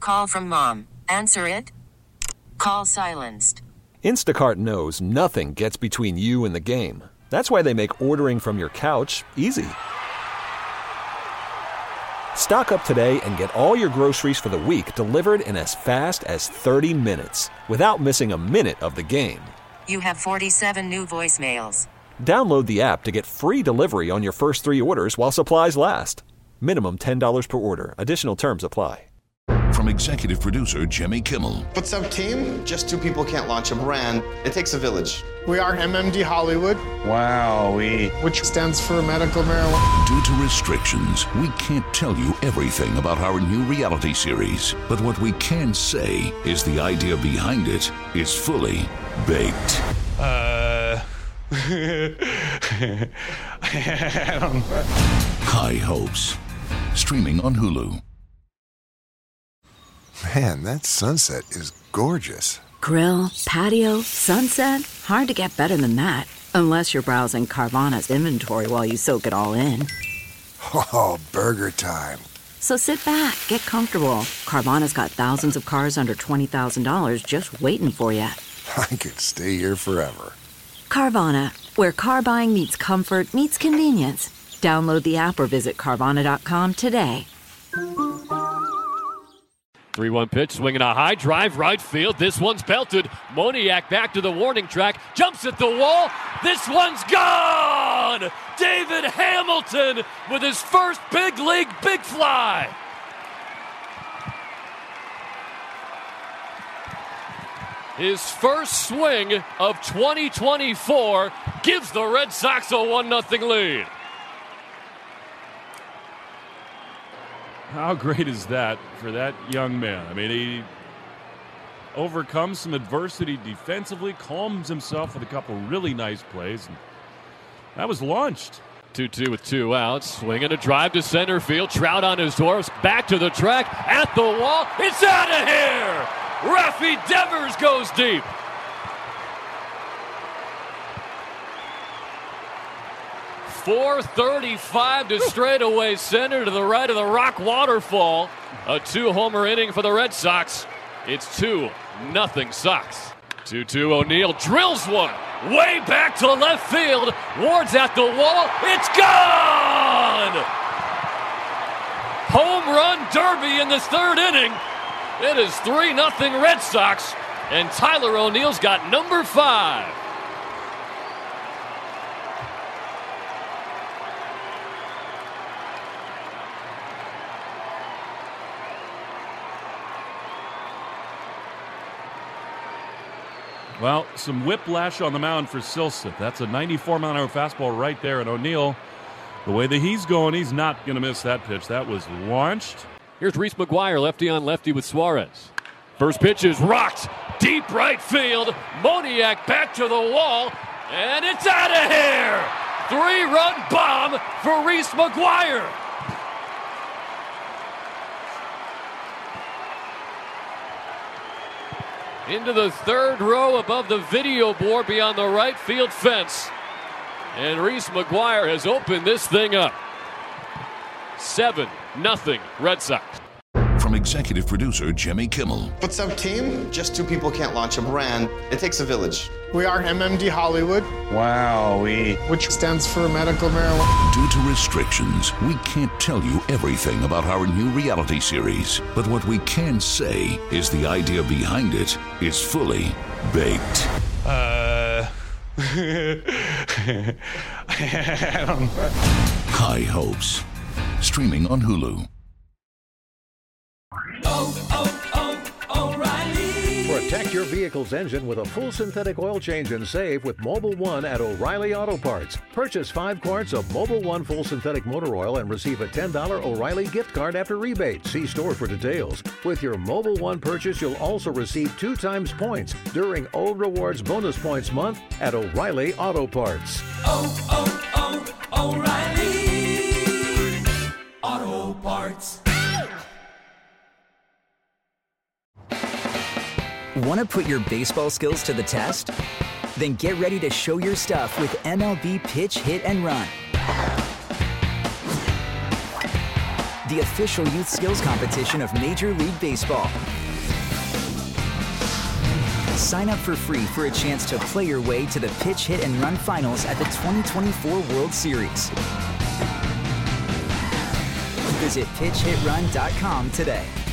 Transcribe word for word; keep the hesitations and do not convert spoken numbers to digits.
Call from mom. Answer it. Call silenced. Instacart knows nothing gets between you and the game. That's why they make ordering from your couch easy. Stock up today and get all your groceries for the week delivered in as fast as thirty minutes without missing a minute of the game. You have forty-seven new voicemails. Download the app to get free delivery on your first three orders while supplies last. Minimum ten dollars per order. Additional terms apply. From executive producer Jimmy Kimmel. What's up, team? Just two people can't launch a brand. It takes a village. We are M M D Hollywood. Wowee. Which stands for medical marijuana. Due to restrictions, we can't tell you everything about our new reality series. But what we can say is the idea behind it is fully baked. Uh... I don't know. High Hopes. Streaming on Hulu. Man, that sunset is gorgeous. Grill, patio, sunset. Hard to get better than that. Unless you're browsing Carvana's inventory while you soak it all in. Oh, burger time. So sit back, get comfortable. Carvana's got thousands of cars under twenty thousand dollars just waiting for you. I could stay here forever. Carvana, where car buying meets comfort, meets convenience. Download the app or visit Carvana dot com today. three one pitch, swinging a high drive, right field. This one's belted. Moniak back to the warning track, jumps at the wall. This one's gone! David Hamilton with his first big league big fly. His first swing of twenty twenty-four gives the Red Sox a one nothing lead. How great is that for that young man? I mean, he overcomes some adversity defensively, calms himself with a couple really nice plays, and that was launched. two two with two outs, swinging a drive to center field. Trout on his horse, back to the track, at the wall. It's out of here! Rafi Devers goes deep. four thirty-five to straightaway center to the right of the Rock Waterfall. A two-homer inning for the Red Sox. It's two nothing Sox. two two O'Neill drills one way back to left field. Ward's at the wall. It's gone! Home run derby in this third inning. It is three nothing Red Sox, and Tyler O'Neill's got number five. Well, some whiplash on the mound for Silseth. That's a ninety-four mile an hour fastball right there. And O'Neill, the way that he's going, he's not going to miss that pitch. That was launched. Here's Reese McGuire, lefty on lefty with Suarez. First pitch is rocked. Deep right field. Moniak back to the wall. And it's out of here. Three-run bomb for Reese McGuire. Into the third row above the video board beyond the right field fence. And Reese McGuire has opened this thing up. seven nothing Red Sox. From executive producer Jimmy Kimmel. What's up, team? Just two people can't launch a brand. It takes a village. We are M M D Hollywood. Wowee. Which stands for medical marijuana. Due to restrictions, we can't tell you everything about our new reality series. But what we can say is the idea behind it is fully baked. Uh... I don't know. High Hopes. Streaming on Hulu. Oh, oh, oh, O'Reilly. Protect your vehicle's engine with a full synthetic oil change and save with Mobil one at O'Reilly Auto Parts. Purchase five quarts of Mobil one full synthetic motor oil and receive a ten dollars O'Reilly gift card after rebate. See store for details. With your Mobil one purchase, you'll also receive two times points during O Rewards Bonus Points Month at O'Reilly Auto Parts. Oh, oh, oh, O'Reilly Auto Parts. Want to put your baseball skills to the test? Then get ready to show your stuff with M L B Pitch, Hit, and Run. the official youth skills competition of Major League Baseball. Sign up for free for a chance to play your way to the pitch, hit, and run finals at the twenty twenty-four World Series. Visit pitch hit run dot com today.